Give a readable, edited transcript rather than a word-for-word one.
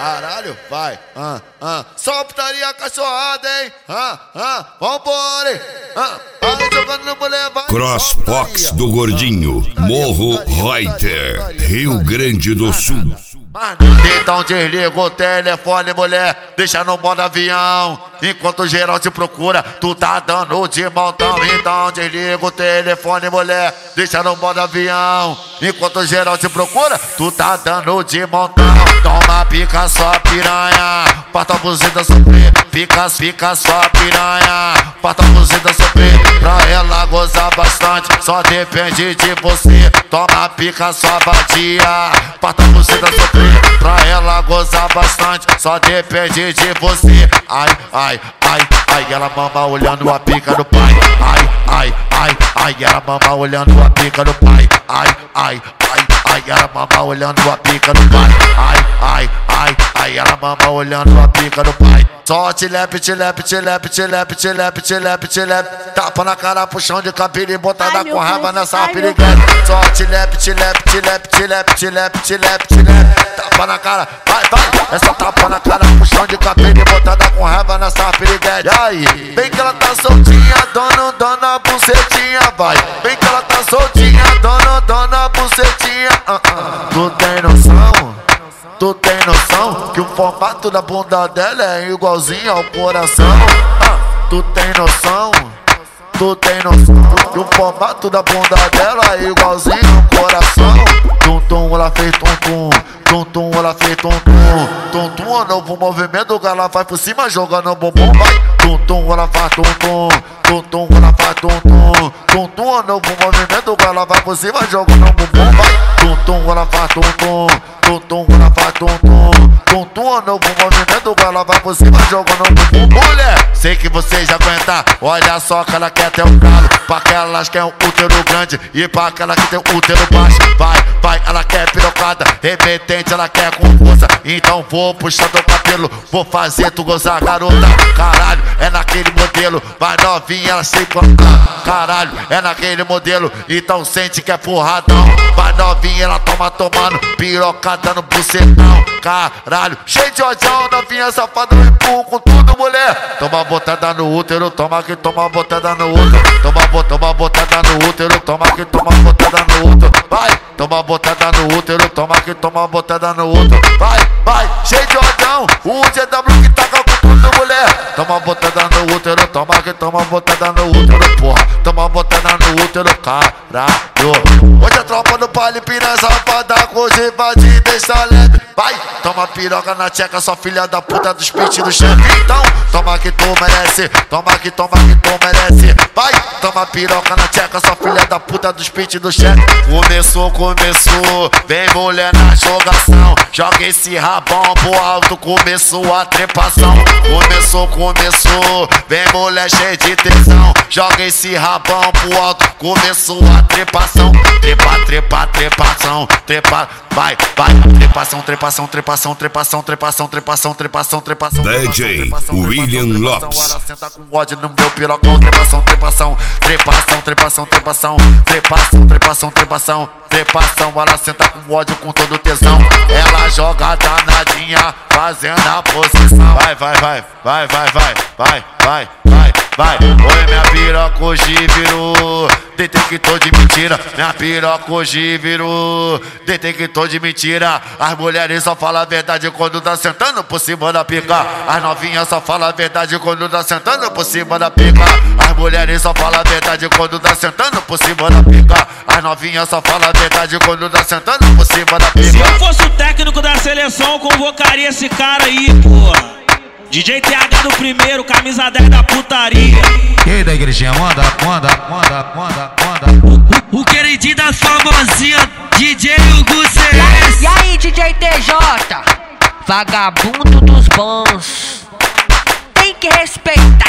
Caralho, vai. Só putaria cachorrada, hein? Vambora, hein? Vai jogando no mulher, vai. Crossbox do Gordinho, Morro Reuter, Rio Grande do Sul. Então desliga o telefone, mulher, deixa no modo avião. Enquanto geral te procura, tu tá dando de montão. Então desliga o telefone, mulher, deixa no modo avião. Enquanto geral te procura, tu tá dando de montão. Toma pica só piranha, parta a buzina sofrer. Pica só piranha, parta a buzina sofrer. Pra ela gozar bastante, só depende de você. Toma pica só vadia, parta a buzina sofrer. Pra ela gozar bastante, só depende de você. Ai, ela mama olhando a pica do pai. Ai, ela mama olhando a pica do pai. Ai, ela mama olhando a pica do pai. Ai, ela mama olhando a pica do pai. Só tilepe. Tapa na cara, puxão de cabelo e botada com raiva nessa piriguete. Só tilepe. Tapa na cara, vai. Essa tapa na cara, puxão de cabelo e botada com raiva nessa piriguete. E aí, bem que ela tá soltinha, dona bucetinha, vai. Bem que ela tá soltinha, dona bucetinha. Tu tem noção que o formato da bunda dela é igualzinho ao coração? Tu tem noção que o formato da bunda dela é igualzinho ao coração? Tum, ela fez tum, ela fez tum, é novo movimento que ela faz por cima jogando bumbum, vai. Tum, ela faz tum, ela faz tum, é novo movimento que ela faz por cima jogando bumbum, vai. Tum, ela faz tum, ela faz tum, é novo movimento que ela vai por cima jogando bumbum. Mulher, sei que você já aguenta, olha só que ela quer ter um galo. Pra aquelas que é um útero grande e pra aquela que tem um útero baixo. Vai, ela quer pirocada, repetente, ela quer com força. Então vou puxar teu cabelo, vou fazer tu gozar, garota. Caralho, é naquele modelo, vai novinha, ela se cortar. Caralho, é naquele modelo, então sente que é porradão. Vai novinha, ela tomando, pirocada no bucetão. Caralho, cheio de ojão, novinha safada, eu empurro com tudo, mulher. Toma botada no útero, toma botada no útero. Toma botada no útero, toma botada no útero. Vai, toma botada no útero, toma botada no útero. Vai, cheio de ojão, o GW que taca com tudo, mulher. Toma botada no útero, toma botada no útero, porra. Toma botada no útero, caralho. Hoje a tropa do baile, piranha safada, hoje vai te deixar leve. Vai, toma piroca na tcheca, sua filha da puta dos peitos do chefe. Então, toma que tu merece, toma que tu merece. Vai, toma piroca na tcheca, sua filha da puta dos peitos do chefe. Começou, vem mulher na jogação. Joga esse rabão pro alto, começou a trepação. Começou, vem mulher cheia de tesão. Joga esse rabão pro alto, começou a trepação. Trepação, vai, trepação. DJ William Lopes. Ela senta com ódio no meu pirocão. Trepação. Ela senta com ódio com todo tesão. Ela joga danadinha, fazendo a posição. Vai. Oi, minha piroca hoje virou detector de mentira. Minha piroca hoje virou detector de mentira. As mulheres só falam a verdade quando tá sentando por cima da pica. As novinhas só falam a verdade quando tá sentando por cima da pica. As mulheres só falam a verdade quando tá sentando por cima da pica. As novinhas só falam a verdade quando tá sentando por cima da pica. Se eu fosse o técnico da seleção, eu convocaria esse cara aí, porra. DJ TH do primeiro, camisa 10 da putaria. E aí da igrejinha, manda. O queridinho das famosinhas, DJ Hugo CS. E aí, DJ TJ, vagabundo dos bons, tem que respeitar.